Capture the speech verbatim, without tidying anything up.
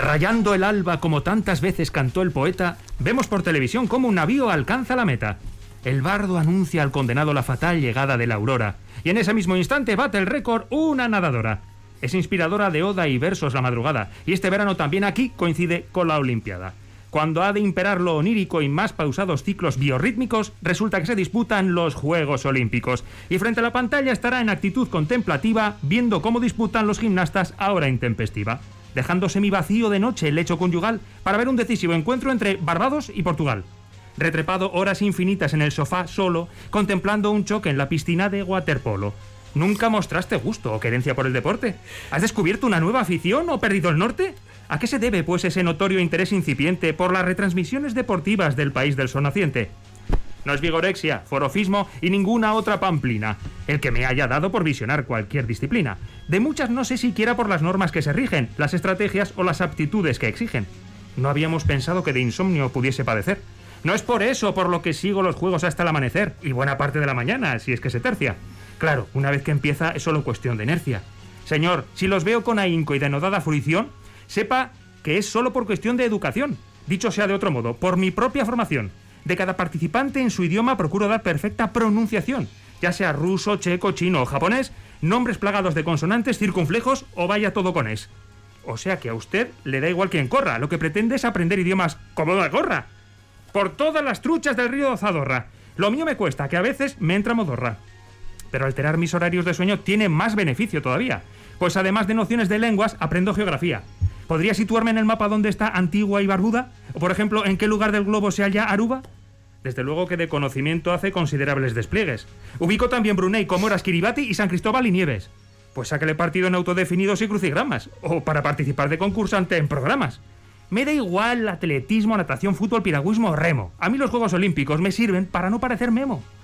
Rayando el alba como tantas veces cantó el poeta, vemos por televisión cómo un navío alcanza la meta. El bardo anuncia al condenado la fatal llegada de la aurora, y en ese mismo instante bate el récord una nadadora. Es inspiradora de oda y versos la madrugada, y este verano también aquí coincide con la Olimpiada. Cuando ha de imperar lo onírico y más pausados ciclos biorrítmicos, resulta que se disputan los Juegos Olímpicos, y frente a la pantalla estará en actitud contemplativa viendo cómo disputan los gimnastas a hora intempestiva, dejando semivacío de noche el lecho conyugal para ver un decisivo encuentro entre Barbados y Portugal. Retrepado horas infinitas en el sofá solo, contemplando un choque en la piscina de waterpolo. ¿Nunca mostraste gusto o querencia por el deporte? ¿Has descubierto una nueva afición o perdido el norte? ¿A qué se debe, pues, ese notorio interés incipiente por las retransmisiones deportivas del país del sol naciente? No es vigorexia, forofismo y ninguna otra pamplina el que me haya dado por visionar cualquier disciplina. De muchas no sé siquiera por las normas que se rigen, las estrategias o las aptitudes que exigen. No habíamos pensado que de insomnio pudiese padecer. No es por eso por lo que sigo los juegos hasta el amanecer y buena parte de la mañana, si es que se tercia. Claro, una vez que empieza es solo cuestión de inercia. Señor, si los veo con ahínco y denodada fruición, sepa que es solo por cuestión de educación. Dicho sea de otro modo, por mi propia formación. De cada participante en su idioma procuro dar perfecta pronunciación, ya sea ruso, checo, chino o japonés, nombres plagados de consonantes, circunflejos o vaya todo con es. O sea que a usted le da igual quien corra, lo que pretende es aprender idiomas como la gorra. Por todas las truchas del río Zadorra. Lo mío me cuesta, que a veces me entra modorra. Pero alterar mis horarios de sueño tiene más beneficio todavía, pues además de nociones de lenguas, aprendo geografía. ¿Podría situarme en el mapa dónde está Antigua y Barbuda? ¿O, por ejemplo, en qué lugar del globo se halla Aruba? Desde luego que de conocimiento hace considerables despliegues. Ubico también Brunei, Comoras, Kiribati y San Cristóbal y Nieves. Pues sáquele partido en autodefinidos y crucigramas, o para participar de concursante en programas. Me da igual atletismo, natación, fútbol, piragüismo o remo. A mí los Juegos Olímpicos me sirven para no parecer memo.